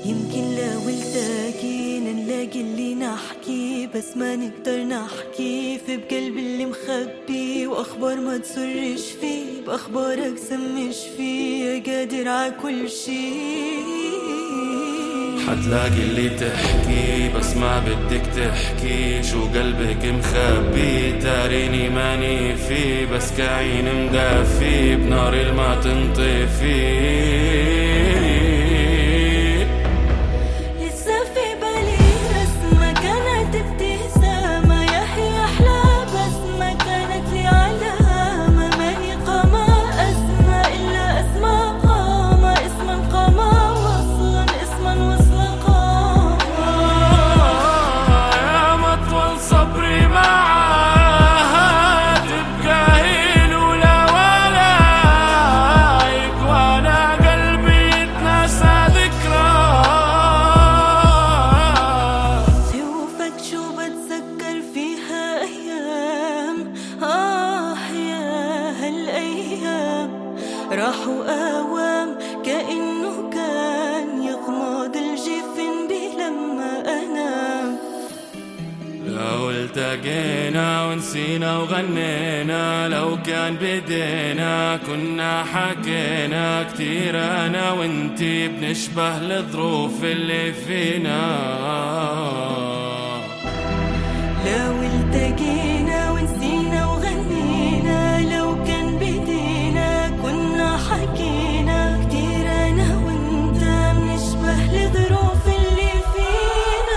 يمكن لو التقينا نلاقي اللي نحكي، بس ما نقدر نحكي في بقلب اللي مخبي، واخبار ما تسرش فيه باخبارك سمش فيه، قادر ع كل شي. حتلاقي اللي تحكي بس ما بدك تحكي، شو قلبك مخبي تاريني ماني فيه، بس كعين مدفي بنار الما تنطفي. راحوا أوام كأنه كان يغمض الجفن بي لما أنام. لو التقينا ونسينا وغنينا، لو كان بدينا كنا حكينا كتير أنا وانتي، بنشبه الظروف اللي فينا. لو التقينا ونسينا وغنينا، لو كان بدينا كنا حكينا كتير أنا وانت، بنشبه الظروف اللي فينا.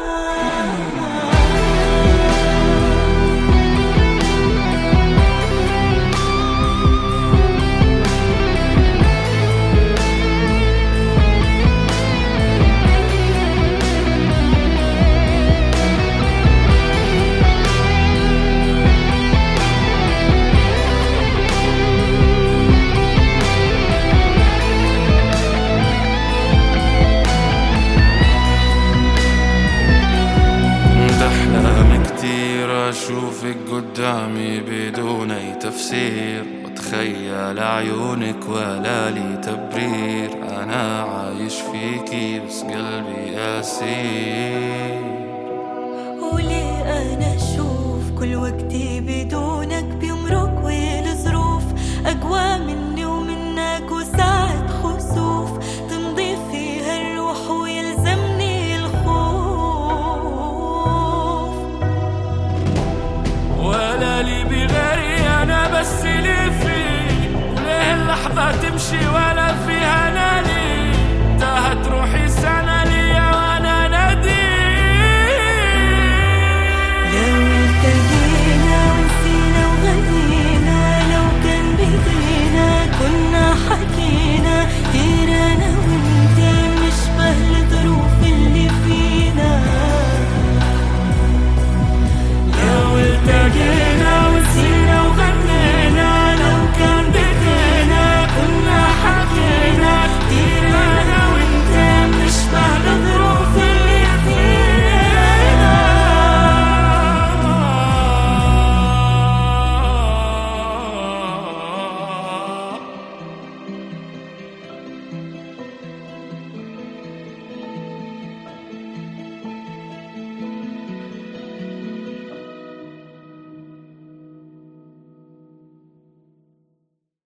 أشوفك قدامي بدون أي تفسير، وأتخيل عيونك ولا لي تبرير، أنا عايش فيكي بس قلبي أسير. وليه أنا أشوف كل وقتي بدون